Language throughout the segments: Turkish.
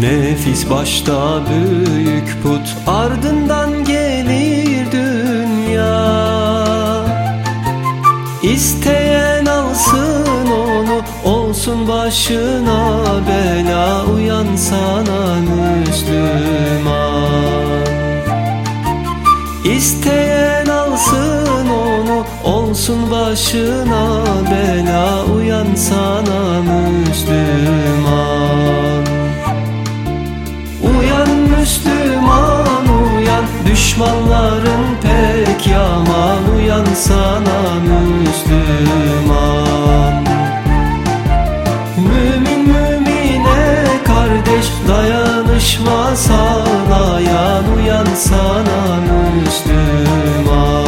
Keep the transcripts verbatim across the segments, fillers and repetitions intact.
Nefis başta büyük put, ardından gelir dünya. İsteyen alsın onu, olsun başına bela. Uyan sana Müslüman. İsteyen alsın onu, olsun başına bela. Uyan sana Müslüman. Uyan Müslüman uyan, düşmanların pek yaman. Uyan sana Müslüman. Mümin mümine kardeş, dayanışma sağlayan. Uyan sana Müslüman.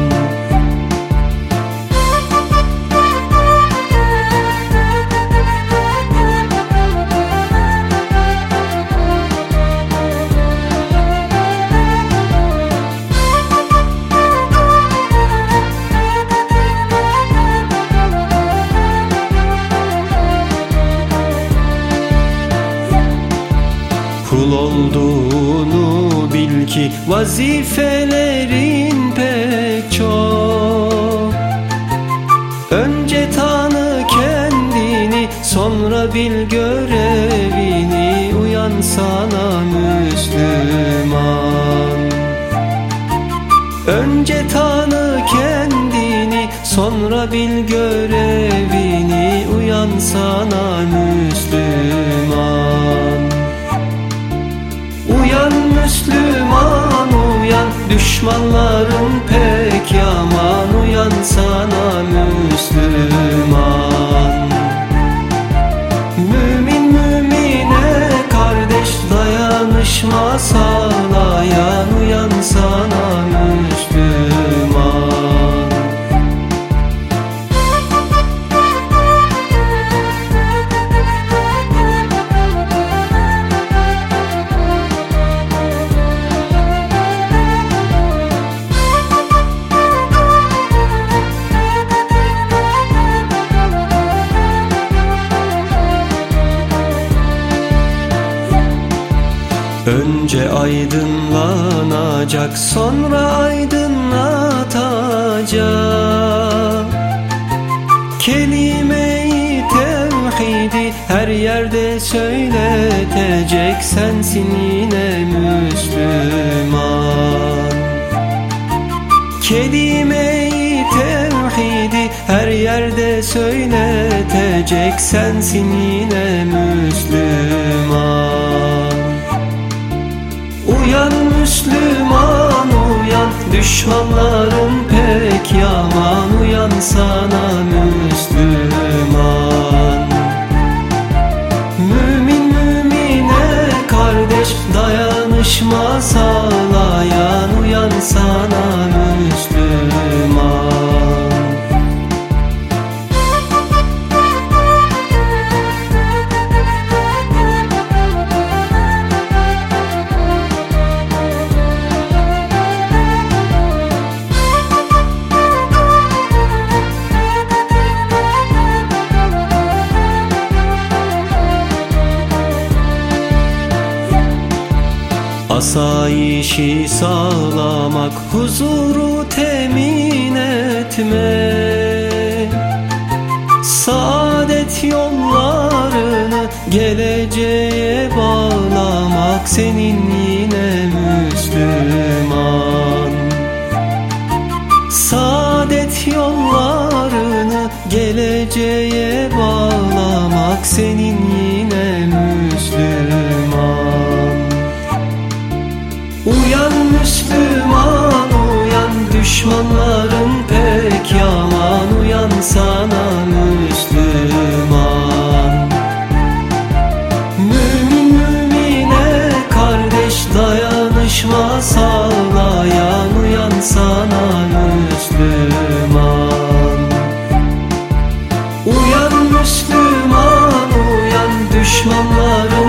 Kul olduğunu bil ki vazifelerin pek çok. Önce tanı kendini, sonra bil görevini. Uyan sana Müslüman. Önce tanı kendini, sonra bil görevini. Uyan sana Müslüman. Uyan Müslüman uyan, düşmanların pek yaman. Uyan sana Müslüman. Mümin mümine kardeş, dayanışma sağlayan. Uyan sana Müslüman. Önce aydınlanacak, sonra aydınlatacak. Kelime-i tevhidi her yerde söyletecek. Sensin yine Müslüman. Kelime-i tevhidi her yerde söyletecek. Sensin yine Müslüman. Uyan Müslüman uyan, düşmanların pek yaman. Uyan sana Müslüman. Mümin mümine kardeş, dayanışma sağlayan. Uyan sana Müslüman. Asayişi sağlamak, huzuru temin etmek. Saadet yollarını geleceğe bağlamak. Senin yine Müslüman. Saadet yollarını geleceğe bağlamak. Senin yine Müslüman. Uyan Müslüman uyan, düşmanların pek yaman. Uyan sana Müslüman. Mümin mümine kardeş, dayanışma sağlayan. Uyan sana Müslüman. Uyan Müslüman uyan, düşmanların